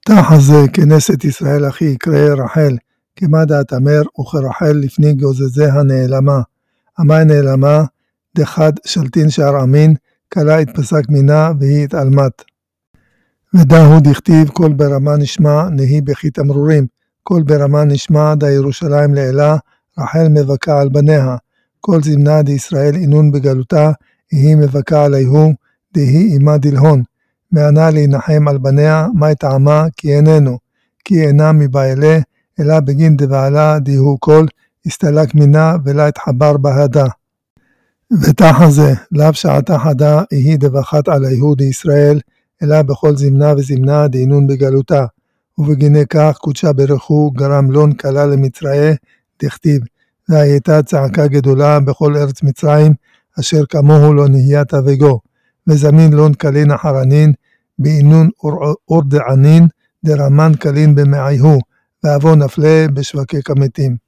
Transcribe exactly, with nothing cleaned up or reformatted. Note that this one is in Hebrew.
ותחזה כנסת ישראל אחי יקרא רחל, כמדה תמר וכרחל לפני גוזזיה נעלמה. אמה נעלמה, דחד שלטין שער אמין, כלה התפסק מינה והיא התעלמת. ודהו דכתיב כל ברמה נשמע נהי בכי תמרורים, כל ברמה נשמע דה ירושלים לאלה, רחל מבכה על בניה, כל זמנה דישראל אינון בגלותה, היא מבכה עליהו, דהי אמה דלהון. מענה להנחם על בניה, מה טעמה כי איננו, כי אינה מבעלה, אלא בגין דבעלה דיהו כל, הסתלק מינה ולה התחבר בהדה. ותחזה, לאו שעתה חדה, היא דבחת עליהו דישראל, אלא בכל זמנה וזמנה דאינון בגלותה, ובגיני כך קודשה ברכו גרם לון קלה למצרעה, דכתיב, והייתה צעקה גדולה בכל ארץ מצרים, אשר כמוהו לא נהיית וגו, וזמין לון קלין אחרנין, באינון אור דענין, דרמן קלין במעיהו, ואבו נפלה בשווקי כמתים.